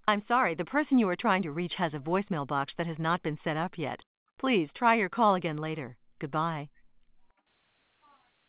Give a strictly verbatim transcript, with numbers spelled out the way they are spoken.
I'm sorry, the person you are trying to reach has a voicemail box that has not been set up yet. Please try your call again later. Goodbye.